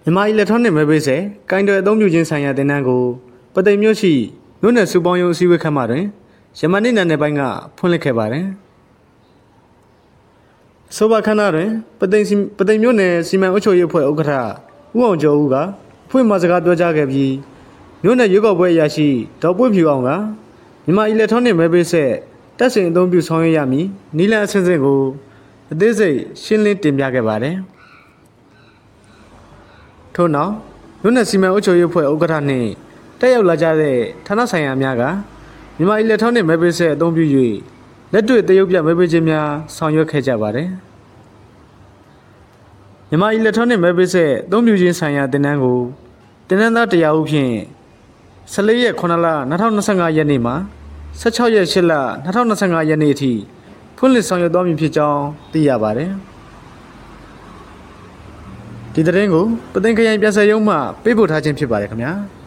မြန်မာအီလက်ထရောနစ်မဲပေးစဲကိုင်တွယ်အသုံးပြုခြင်းဆိုင်ရာသင်တန်းကိုပသိမ်မြို့ရှိမြို့နယ်စုပေါင်းရုံးအစည်းအဝေးခန်းမှာတွင်ယမန်နေ့နာနယ်ပိုင်းကဖွင့်လှစ်ခဲ့ပါတယ်။ဆိုပါခန္ဓာတွင်ပသိမ်မြို့နယ်စီမံအုပ်ချုပ်ရေးအဖွဲ့ဥက္ကဋ္ဌဦးအောင်ကျော်ဦးကဖွင့်မစကားပြောကြားခဲ့ပြီးမြို့နယ်ရွေးကောက်ပွဲအရာရှိဒေါ်ပွင့်ဖြူအောင်ကမြန်မာအီလက်ထရောနစ်မဲပေးစဲတပ်ဆင်အသုံးပြုဆောင်ရွက်ရမည်နီလန်အဆင့်ဆင့်ကိုအသေးစိတ်ရှင်းလင်းတင်ပြခဲ့ပါတယ်။ထို့နောက်မြို့နယ်စီမံအုပ်ချုပ်ရေးအဖွဲ့ဥက္ကဋ္ဌနှင့်တက်ရောက်လာကြတဲ့ဌာနဆိုင်ရာများကမြန်မာအီလက်ထရောနစ်မဲပေးစဲအသုံးပြု၍လက်တွေ့သရုပ်ပြမဲပေးခြင်းများဆောင်ရွက်ခဲ့ကြပါတယ်။မြန်မာအီလက်ထရောနစ်မဲပေးစဲအသုံးပြုခြင်းဆိုင်ရာသင်တန်းကိုသင်တန်းသား100ဦးဖြင့်14ရက်9လ2025ရက်နေ့မှ16ရက်8လ2025ရက်နေ့အထိဖွင့်လှစ်ဆောင်ရွက်သွားမည်ဖြစ်ကြောင်းသိရပါတယ်။ဒီသတင်းကိုပသိမ်ခရိုင်ပြည်နယ်ရုံးမှပေးပို့ထားခြင်းဖြစ်ပါတယ်ခင်ဗျာ။